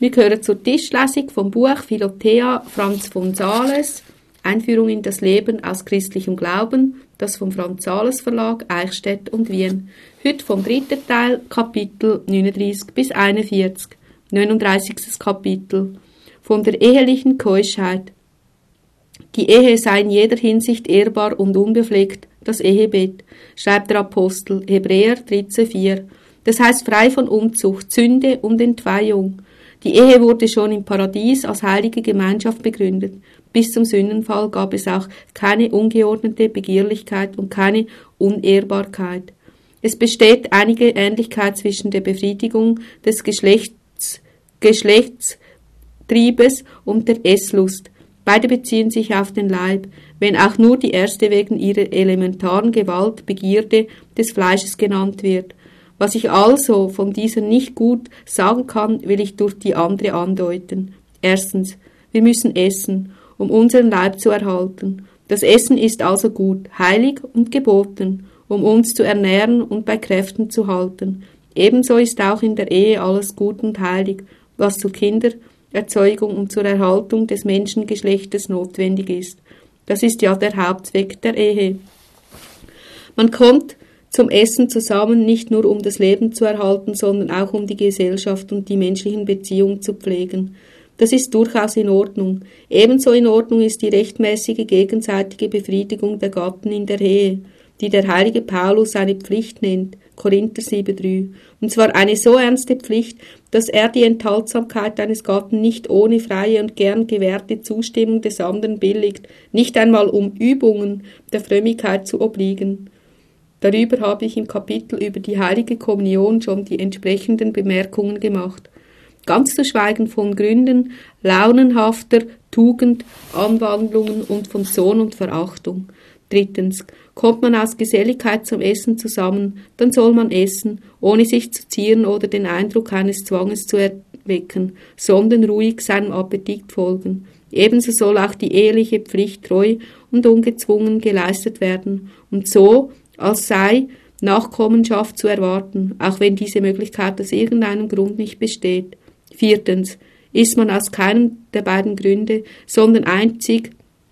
Wir gehören zur Tischlesung vom Buch Philothea Franz von Sales, Einführung in das Leben aus christlichem Glauben, das vom Franz Sales Verlag, Eichstätt und Wien. Heute vom 3. Teil, Kapitel 39 bis 41, 39. Kapitel, von der ehelichen Keuschheit. Die Ehe sei in jeder Hinsicht ehrbar und unbefleckt, das Ehebett, schreibt der Apostel, Hebräer 13,4. Das heißt frei von Unzucht, Sünde und Entweihung. Die Ehe wurde schon im Paradies als heilige Gemeinschaft begründet. Bis zum Sündenfall gab es auch keine ungeordnete Begierlichkeit und keine Unehrbarkeit. Es besteht einige Ähnlichkeit zwischen der Befriedigung des Geschlechtstriebes und der Esslust. Beide beziehen sich auf den Leib, wenn auch nur die erste wegen ihrer elementaren Gewalt Begierde des Fleisches genannt wird. Was ich also von dieser nicht gut sagen kann, will ich durch die andere andeuten. Erstens, wir müssen essen, um unseren Leib zu erhalten. Das Essen ist also gut, heilig und geboten, um uns zu ernähren und bei Kräften zu halten. Ebenso ist auch in der Ehe alles gut und heilig, was zur Kindererzeugung und zur Erhaltung des Menschengeschlechtes notwendig ist. Das ist ja der Hauptzweck der Ehe. Man kommt zum Essen zusammen, nicht nur um das Leben zu erhalten, sondern auch um die Gesellschaft und die menschlichen Beziehungen zu pflegen. Das ist durchaus in Ordnung. Ebenso in Ordnung ist die rechtmäßige gegenseitige Befriedigung der Gatten in der Ehe, die der heilige Paulus eine Pflicht nennt, Korinther 7,3. Und zwar eine so ernste Pflicht, dass er die Enthaltsamkeit eines Gatten nicht ohne freie und gern gewährte Zustimmung des anderen billigt, nicht einmal um Übungen der Frömmigkeit zu obliegen. Darüber habe ich im Kapitel über die heilige Kommunion schon die entsprechenden Bemerkungen gemacht. Ganz zu schweigen von Gründen launenhafter Tugend, Anwandlungen und von Sohn und Verachtung. Drittens, kommt man aus Geselligkeit zum Essen zusammen, dann soll man essen, ohne sich zu zieren oder den Eindruck eines Zwanges zu erwecken, sondern ruhig seinem Appetit folgen. Ebenso soll auch die eheliche Pflicht treu und ungezwungen geleistet werden und so, als sei Nachkommenschaft zu erwarten, auch wenn diese Möglichkeit aus irgendeinem Grund nicht besteht. Viertens, ist man aus keinem der beiden Gründe, sondern einzig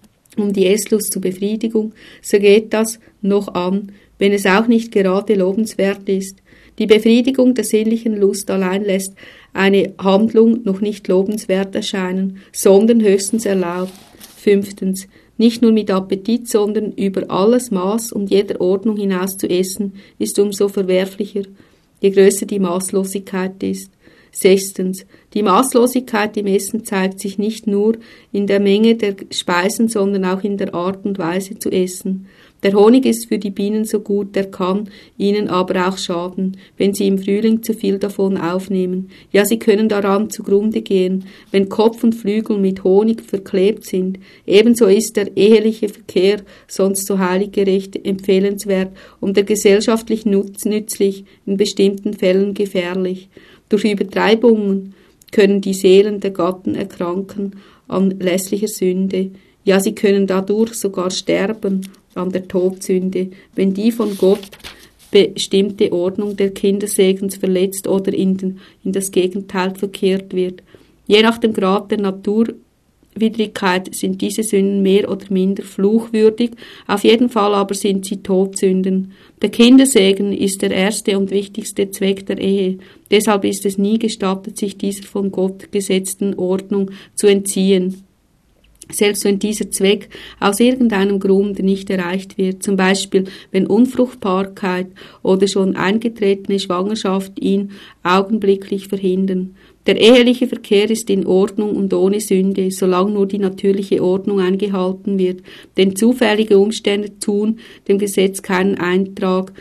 um die Esslust zur Befriedigung, so geht das noch an, wenn es auch nicht gerade lobenswert ist. Die Befriedigung der sinnlichen Lust allein lässt eine Handlung noch nicht lobenswert erscheinen, sondern höchstens erlaubt. Fünftens, nicht nur mit Appetit, sondern über alles Maß und jeder Ordnung hinaus zu essen, ist umso verwerflicher, je größer die Maßlosigkeit ist. Sechstens, die Maßlosigkeit im Essen zeigt sich nicht nur in der Menge der Speisen, sondern auch in der Art und Weise zu essen. Der Honig ist für die Bienen so gut, der kann ihnen aber auch schaden, wenn sie im Frühling zu viel davon aufnehmen. Ja, sie können daran zugrunde gehen, wenn Kopf und Flügel mit Honig verklebt sind. Ebenso ist der eheliche Verkehr sonst so heiliggerecht empfehlenswert und der gesellschaftlich nützlich, in bestimmten Fällen gefährlich. Durch Übertreibungen können die Seelen der Gatten erkranken an lässlicher Sünde. Ja, sie können dadurch sogar sterben an der Todsünde, wenn die von Gott bestimmte Ordnung der Kindersegens verletzt oder in das Gegenteil verkehrt wird. Je nach dem Grad der Naturwidrigkeit sind diese Sünden mehr oder minder fluchwürdig, auf jeden Fall aber sind sie Todsünden. Der Kindersegen ist der erste und wichtigste Zweck der Ehe. Deshalb ist es nie gestattet, sich dieser von Gott gesetzten Ordnung zu entziehen. Selbst wenn dieser Zweck aus irgendeinem Grund nicht erreicht wird, zum Beispiel wenn Unfruchtbarkeit oder schon eingetretene Schwangerschaft ihn augenblicklich verhindern. Der eheliche Verkehr ist in Ordnung und ohne Sünde, solange nur die natürliche Ordnung eingehalten wird, denn zufällige Umstände tun dem Gesetz keinen Eintrag,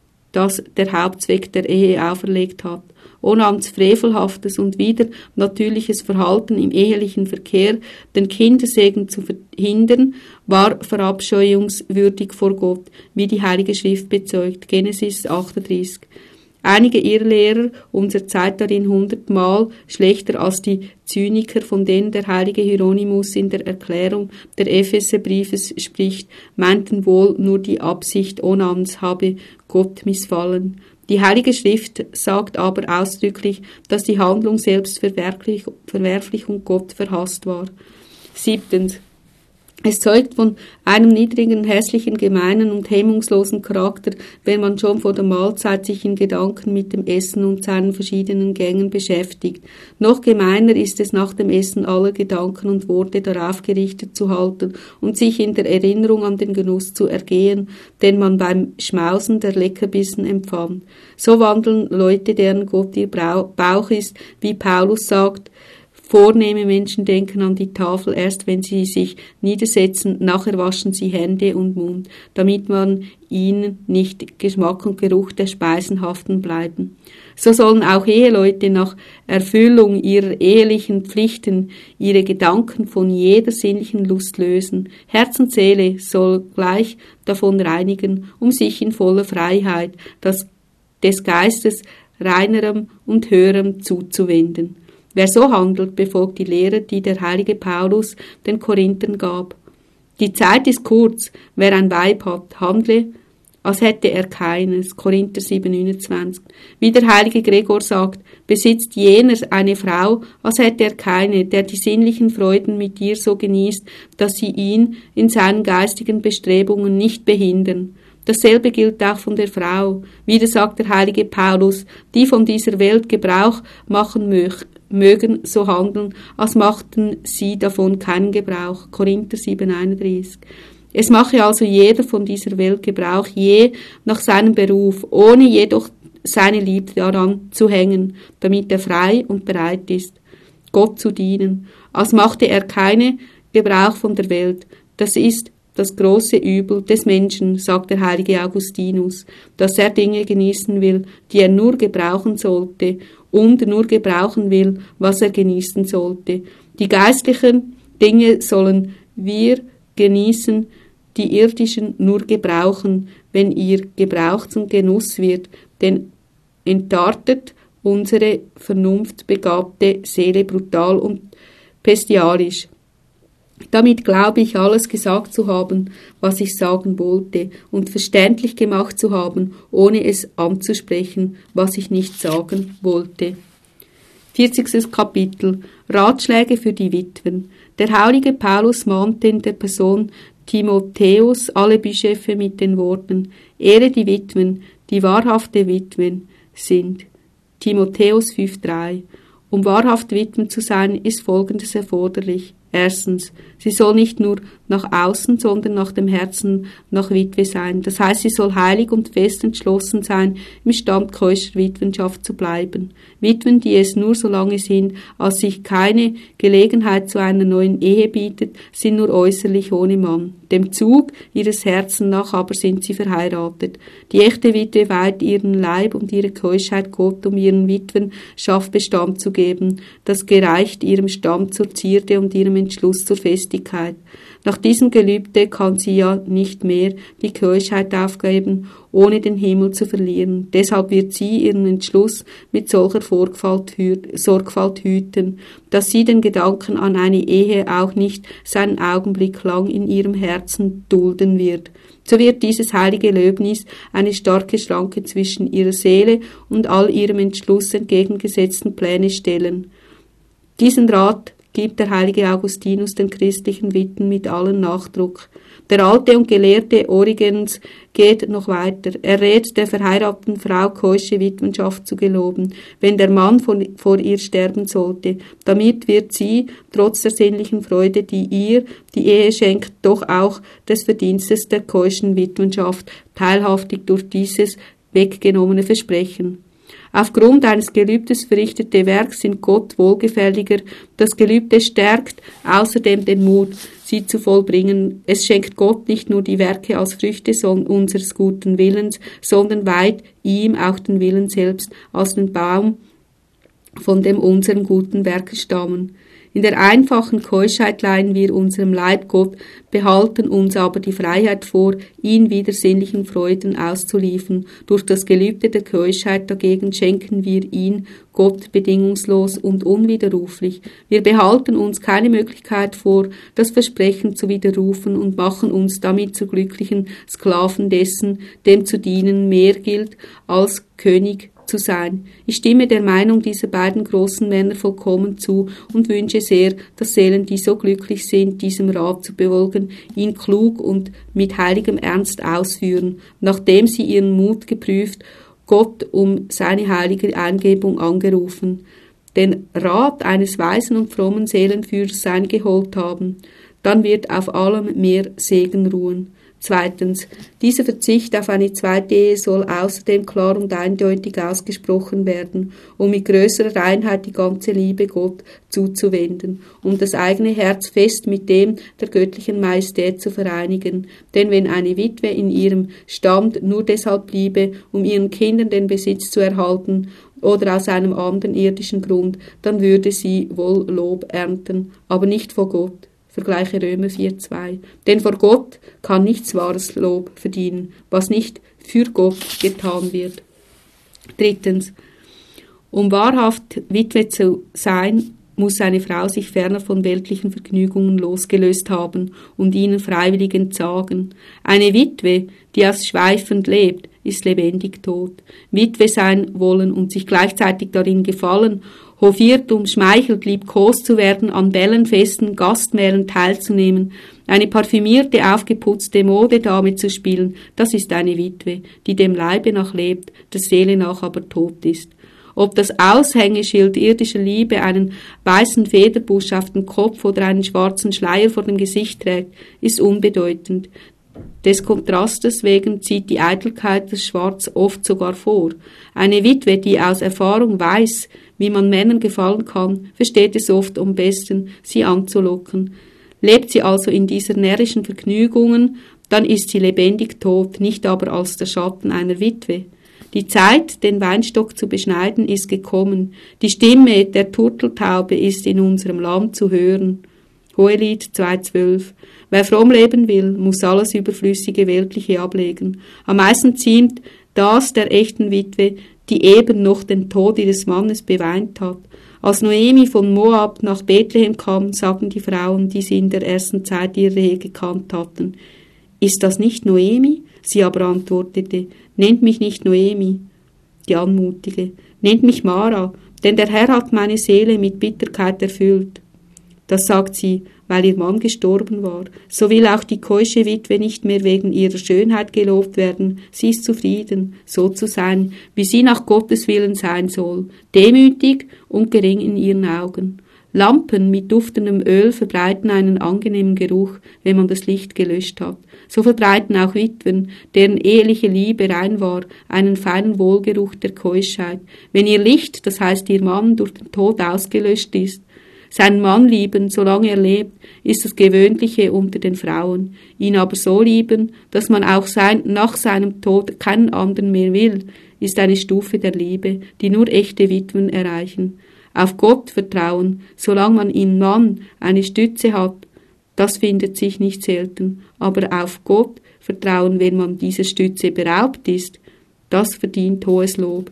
das der Hauptzweck der Ehe auferlegt hat. Onans frevelhaftes und wieder natürliches Verhalten im ehelichen Verkehr, den Kindersegen zu verhindern, war verabscheuungswürdig vor Gott, wie die Heilige Schrift bezeugt, Genesis 38. Einige Irrlehrer unserer Zeit darin 100-mal schlechter als die Zyniker, von denen der heilige Hieronymus in der Erklärung der Epheserbriefes spricht, meinten wohl nur die Absicht Onans habe Gott missfallen. Die Heilige Schrift sagt aber ausdrücklich, dass die Handlung selbst verwerflich und Gott verhasst war. 7. Es zeugt von einem niedrigen, hässlichen, gemeinen und hemmungslosen Charakter, wenn man schon vor der Mahlzeit sich in Gedanken mit dem Essen und seinen verschiedenen Gängen beschäftigt. Noch gemeiner ist es, nach dem Essen alle Gedanken und Worte darauf gerichtet zu halten und sich in der Erinnerung an den Genuss zu ergehen, den man beim Schmausen der Leckerbissen empfand. So wandeln Leute, deren Gott ihr Bauch ist, wie Paulus sagt: Vornehme Menschen denken an die Tafel erst, wenn sie sich niedersetzen, nachher waschen sie Hände und Mund, damit man ihnen nicht Geschmack und Geruch der Speisen haften bleiben. So sollen auch Eheleute nach Erfüllung ihrer ehelichen Pflichten ihre Gedanken von jeder sinnlichen Lust lösen. Herz und Seele soll gleich davon reinigen, um sich in voller Freiheit des Geistes reinerem und höherem zuzuwenden. Wer so handelt, befolgt die Lehre, die der heilige Paulus den Korinthern gab. Die Zeit ist kurz, wer ein Weib hat, handle, als hätte er keines. Korinther 7,29. Wie der heilige Gregor sagt, besitzt jener eine Frau, als hätte er keine, der die sinnlichen Freuden mit ihr so genießt, dass sie ihn in seinen geistigen Bestrebungen nicht behindern. Dasselbe gilt auch von der Frau. Wieder sagt der heilige Paulus, die von dieser Welt Gebrauch machen mögen so handeln, als machten sie davon keinen Gebrauch. Korinther 7,31. Es mache also jeder von dieser Welt Gebrauch, je nach seinem Beruf, ohne jedoch seine Liebe daran zu hängen, damit er frei und bereit ist, Gott zu dienen. Als machte er keinen Gebrauch von der Welt. Das ist das große Übel des Menschen, sagt der heilige Augustinus, dass er Dinge genießen will, die er nur gebrauchen sollte und nur gebrauchen will, was er genießen sollte. Die geistlichen Dinge sollen wir genießen, die irdischen nur gebrauchen, wenn ihr Gebrauch zum Genuss wird, denn entartet unsere vernunftbegabte Seele brutal und bestialisch. Damit glaube ich, alles gesagt zu haben, was ich sagen wollte, und verständlich gemacht zu haben, ohne es anzusprechen, was ich nicht sagen wollte. 40. Kapitel. Ratschläge für die Witwen. Der heilige Paulus mahnte in der Person Timotheus alle Bischöfe mit den Worten: Ehre die Witwen, die wahrhafte Witwen sind. Timotheus 5,3. Um wahrhaft Witwen zu sein, ist Folgendes erforderlich. Erstens, sie soll nicht nur nach außen, sondern nach dem Herzen nach Witwe sein. Das heißt, sie soll heilig und fest entschlossen sein, im Stand keuscher Witwenschaft zu bleiben. Witwen, die es nur so lange sind, als sich keine Gelegenheit zu einer neuen Ehe bietet, sind nur äußerlich ohne Mann. Dem Zug ihres Herzens nach aber sind sie verheiratet. Die echte Witwe weiht ihren Leib und ihre Keuschheit Gott, um ihren Witwenschaft Bestand zu geben. Das gereicht ihrem Stand zur Zierde und ihrem Entschluss zur Festigkeit. Nach diesem Gelübde kann sie ja nicht mehr die Keuschheit aufgeben, ohne den Himmel zu verlieren. Deshalb wird sie ihren Entschluss mit solcher Sorgfalt hüten, dass sie den Gedanken an eine Ehe auch nicht seinen Augenblick lang in ihrem Herzen dulden wird. So wird dieses heilige Löbnis eine starke Schranke zwischen ihrer Seele und all ihrem Entschluss entgegengesetzten Pläne stellen. Diesen Rat gibt der heilige Augustinus den christlichen Witwen mit allem Nachdruck. Der alte und gelehrte Origens geht noch weiter. Er rät der verheirateten Frau, keusche Witwenschaft zu geloben, wenn der Mann vor ihr sterben sollte. Damit wird sie, trotz der sinnlichen Freude, die ihr die Ehe schenkt, doch auch des Verdienstes der keuschen Witwenschaft teilhaftig durch dieses weggenommene Versprechen. Aufgrund eines Gelübdes verrichtete Werk sind Gott wohlgefälliger. Das Gelübde stärkt außerdem den Mut, sie zu vollbringen. Es schenkt Gott nicht nur die Werke als Früchte unseres guten Willens, sondern weiht ihm auch den Willen selbst als den Baum von dem unseren guten Werke stammen. In der einfachen Keuschheit leihen wir unserem Leib Gott, behalten uns aber die Freiheit vor, ihn wieder sinnlichen Freuden auszuliefern. Durch das Gelübde der Keuschheit dagegen schenken wir ihn Gott bedingungslos und unwiderruflich. Wir behalten uns keine Möglichkeit vor, das Versprechen zu widerrufen und machen uns damit zu glücklichen Sklaven dessen, dem zu dienen mehr gilt als König zu sein. Ich stimme der Meinung dieser beiden großen Männer vollkommen zu und wünsche sehr, dass Seelen, die so glücklich sind, diesem Rat zu befolgen, ihn klug und mit heiligem Ernst ausführen, nachdem sie ihren Mut geprüft, Gott um seine heilige Eingebung angerufen, den Rat eines weisen und frommen Seelenführers eingeholt haben. Dann wird auf allem mehr Segen ruhen. Zweitens, dieser Verzicht auf eine zweite Ehe soll außerdem klar und eindeutig ausgesprochen werden, um mit größerer Reinheit die ganze Liebe Gott zuzuwenden, um das eigene Herz fest mit dem der göttlichen Majestät zu vereinigen. Denn wenn eine Witwe in ihrem Stand nur deshalb bliebe, um ihren Kindern den Besitz zu erhalten oder aus einem anderen irdischen Grund, dann würde sie wohl Lob ernten, aber nicht vor Gott. Vergleiche Römer 4,2. Denn vor Gott kann nichts wahres Lob verdienen, was nicht für Gott getan wird. Drittens. Um wahrhaft Witwe zu sein, muss eine Frau sich ferner von weltlichen Vergnügungen losgelöst haben und ihnen freiwillig entsagen. Eine Witwe, die ausschweifend lebt, ist lebendig tot. Witwe sein wollen und sich gleichzeitig darin gefallen, hofiert, umschmeichelt, liebkost zu werden, an Bällen, Festen, Gastmählen teilzunehmen, eine parfümierte, aufgeputzte Modedame zu spielen, das ist eine Witwe, die dem Leibe nach lebt, der Seele nach aber tot ist. Ob das Aushängeschild irdischer Liebe einen weißen Federbusch auf dem Kopf oder einen schwarzen Schleier vor dem Gesicht trägt, ist unbedeutend. Des Kontrastes wegen zieht die Eitelkeit das Schwarz oft sogar vor. Eine Witwe, die aus Erfahrung weiß, wie man Männern gefallen kann, versteht es oft am besten, sie anzulocken. Lebt sie also in dieser närrischen Vergnügungen, dann ist sie lebendig tot, nicht aber als der Schatten einer Witwe. Die Zeit, den Weinstock zu beschneiden, ist gekommen. Die Stimme der Turteltaube ist in unserem Land zu hören. Hohelied 2,12. Wer fromm leben will, muss alles Überflüssige Weltliche ablegen. Am meisten ziemt das der echten Witwe, die eben noch den Tod ihres Mannes beweint hat. Als Noemi von Moab nach Bethlehem kam, sagten die Frauen, die sie in der ersten Zeit ihrer Ehe gekannt hatten, ist das nicht Noemi? Sie aber antwortete, nennt mich nicht Noemi, die Anmutige, nennt mich Mara, denn der Herr hat meine Seele mit Bitterkeit erfüllt. Das sagt sie, weil ihr Mann gestorben war. So will auch die keusche Witwe nicht mehr wegen ihrer Schönheit gelobt werden. Sie ist zufrieden, so zu sein, wie sie nach Gottes Willen sein soll, demütig und gering in ihren Augen. Lampen mit duftendem Öl verbreiten einen angenehmen Geruch, wenn man das Licht gelöscht hat. So verbreiten auch Witwen, deren eheliche Liebe rein war, einen feinen Wohlgeruch der Keuschheit. Wenn ihr Licht, das heißt ihr Mann, durch den Tod ausgelöscht ist, seinen Mann lieben, solange er lebt, ist das Gewöhnliche unter den Frauen. Ihn aber so lieben, dass man auch nach seinem Tod keinen anderen mehr will, ist eine Stufe der Liebe, die nur echte Witwen erreichen. Auf Gott vertrauen, solange man im Mann eine Stütze hat, das findet sich nicht selten. Aber auf Gott vertrauen, wenn man dieser Stütze beraubt ist, das verdient hohes Lob.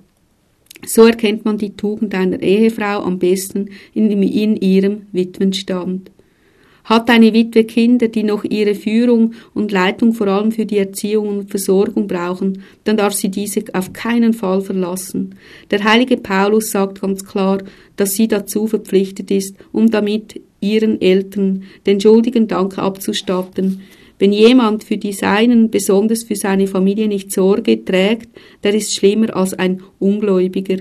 So erkennt man die Tugend einer Ehefrau am besten in ihrem Witwenstand. Hat eine Witwe Kinder, die noch ihre Führung und Leitung vor allem für die Erziehung und Versorgung brauchen, dann darf sie diese auf keinen Fall verlassen. Der heilige Paulus sagt ganz klar, dass sie dazu verpflichtet ist, um damit ihren Eltern den schuldigen Dank abzustatten. Wenn jemand für die Seinen, besonders für seine Familie, nicht Sorge trägt, der ist schlimmer als ein Ungläubiger.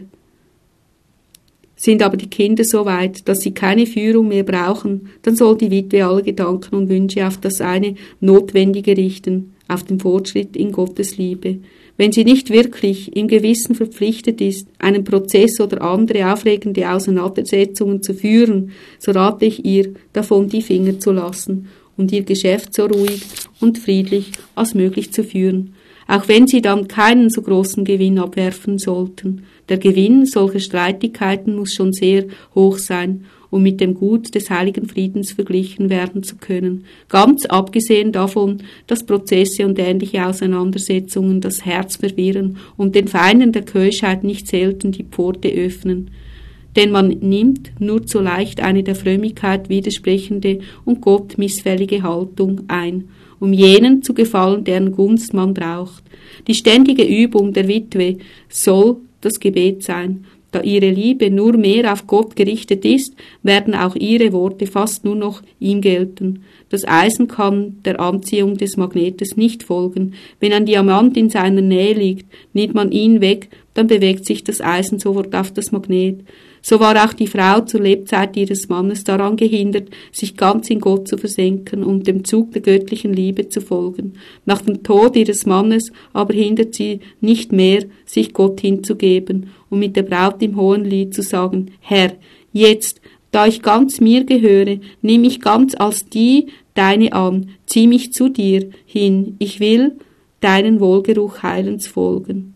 Sind aber die Kinder so weit, dass sie keine Führung mehr brauchen, dann soll die Witwe alle Gedanken und Wünsche auf das eine Notwendige richten, auf den Fortschritt in Gottes Liebe. Wenn sie nicht wirklich im Gewissen verpflichtet ist, einen Prozess oder andere aufregende Auseinandersetzungen zu führen, so rate ich ihr, davon die Finger zu lassen und ihr Geschäft so ruhig und friedlich als möglich zu führen. auch wenn sie dann keinen so großen Gewinn abwerfen sollten. Der Gewinn solcher Streitigkeiten muss schon sehr hoch sein, um mit dem Gut des heiligen Friedens verglichen werden zu können, ganz abgesehen davon, dass Prozesse und ähnliche Auseinandersetzungen das Herz verwirren und den Feinden der Keuschheit nicht selten die Pforte öffnen. Denn man nimmt nur zu leicht eine der Frömmigkeit widersprechende und Gott missfällige Haltung ein, um jenen zu gefallen, deren Gunst man braucht. Die ständige Übung der Witwe soll das Gebet sein. Da ihre Liebe nur mehr auf Gott gerichtet ist, werden auch ihre Worte fast nur noch ihm gelten. Das Eisen kann der Anziehung des Magnetes nicht folgen. Wenn ein Diamant in seiner Nähe liegt, nimmt man ihn weg, dann bewegt sich das Eisen sofort auf das Magnet. So war auch die Frau zur Lebzeit ihres Mannes daran gehindert, sich ganz in Gott zu versenken und dem Zug der göttlichen Liebe zu folgen. Nach dem Tod ihres Mannes aber hindert sie nicht mehr, sich Gott hinzugeben und mit der Braut im Hohenlied zu sagen: Herr, jetzt, da ich ganz mir gehöre, nimm mich ganz als die Deine an, zieh mich zu dir hin, ich will deinen Wohlgeruch heilens folgen.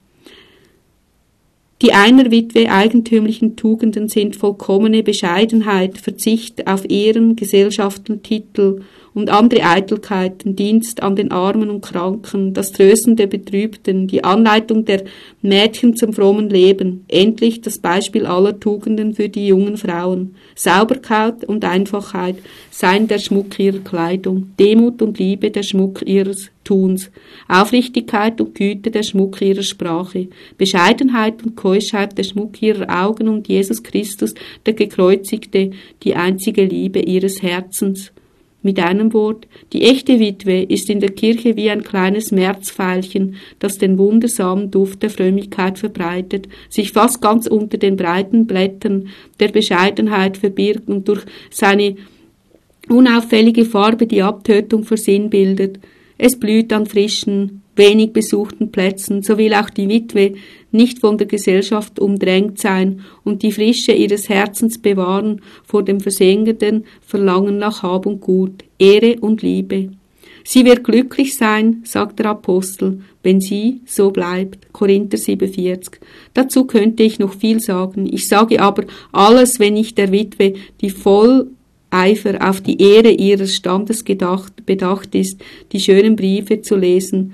Die einer Witwe eigentümlichen Tugenden sind vollkommene Bescheidenheit, Verzicht auf Ehren, Gesellschaften, Titel und andere Eitelkeiten, Dienst an den Armen und Kranken, das Trösten der Betrübten, die Anleitung der Mädchen zum frommen Leben, endlich das Beispiel aller Tugenden für die jungen Frauen. Sauberkeit und Einfachheit seien der Schmuck ihrer Kleidung, Demut und Liebe der Schmuck ihres Tuns, Aufrichtigkeit und Güte der Schmuck ihrer Sprache, Bescheidenheit und Keuschheit der Schmuck ihrer Augen und Jesus Christus, der Gekreuzigte, die einzige Liebe ihres Herzens. Mit einem Wort, die echte Witwe ist in der Kirche wie ein kleines Märzveilchen, das den wundersamen Duft der Frömmigkeit verbreitet, sich fast ganz unter den breiten Blättern der Bescheidenheit verbirgt und durch seine unauffällige Farbe die Abtötung versinnbildet. Es blüht an frischen, wenig besuchten Plätzen, so will auch die Witwe nicht von der Gesellschaft umdrängt sein und die Frische ihres Herzens bewahren vor dem versengenden Verlangen nach Hab und Gut, Ehre und Liebe. Sie wird glücklich sein, sagt der Apostel, wenn sie so bleibt. Korinther 7,40. Dazu könnte ich noch viel sagen. Ich sage aber alles, wenn ich der Witwe, die voll Eifer auf die Ehre ihres Standes bedacht ist, die schönen Briefe zu lesen,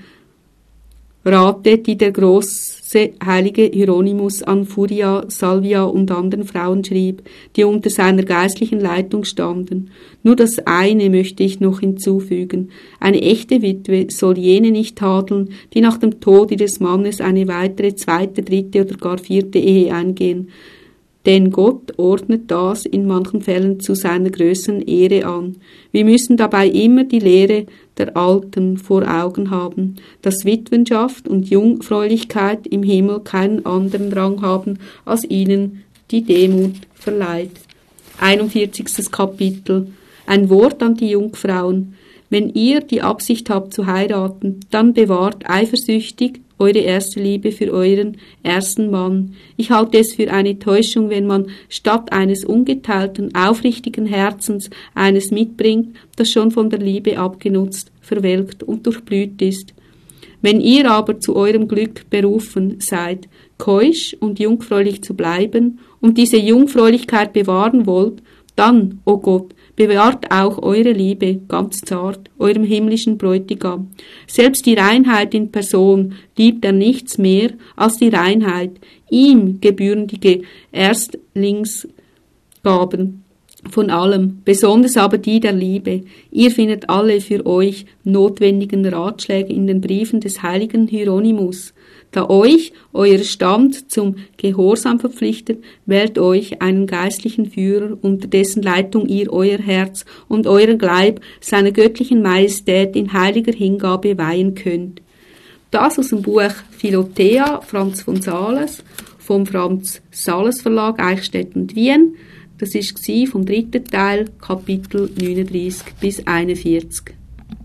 rate, die der große heilige Hieronymus an Furia, Salvia und anderen Frauen schrieb, die unter seiner geistlichen Leitung standen. Nur das eine möchte ich noch hinzufügen. Eine echte Witwe soll jene nicht tadeln, die nach dem Tod ihres Mannes eine weitere, zweite, dritte oder gar vierte Ehe eingehen. Denn Gott ordnet das in manchen Fällen zu seiner größeren Ehre an. Wir müssen dabei immer die Lehre der Alten vor Augen haben, dass Witwenschaft und Jungfräulichkeit im Himmel keinen anderen Rang haben, als ihnen die Demut verleiht. 41. Kapitel. Ein Wort an die Jungfrauen. Wenn ihr die Absicht habt zu heiraten, dann bewahrt eifersüchtig eure erste Liebe für euren ersten Mann. Ich halte es für eine Täuschung, wenn man statt eines ungeteilten, aufrichtigen Herzens eines mitbringt, das schon von der Liebe abgenutzt, verwelkt und durchblüht ist. Wenn ihr aber zu eurem Glück berufen seid, keusch und jungfräulich zu bleiben und diese Jungfräulichkeit bewahren wollt, dann, o Gott, bewahrt auch eure Liebe ganz zart, eurem himmlischen Bräutigam. Selbst die Reinheit in Person liebt er nichts mehr als die Reinheit. Ihm gebühren die Erstlingsgaben von allem, besonders aber die der Liebe. Ihr findet alle für euch notwendigen Ratschläge in den Briefen des heiligen Hieronymus. Da euch euer Stand zum Gehorsam verpflichtet, wählt euch einen geistlichen Führer, unter dessen Leitung ihr euer Herz und euren Leib seiner göttlichen Majestät in heiliger Hingabe weihen könnt. Das aus dem Buch Philothea, Franz von Sales, vom Franz Sales Verlag, Eichstätt und Wien. Das war vom 3. Teil, Kapitel 39 bis 41.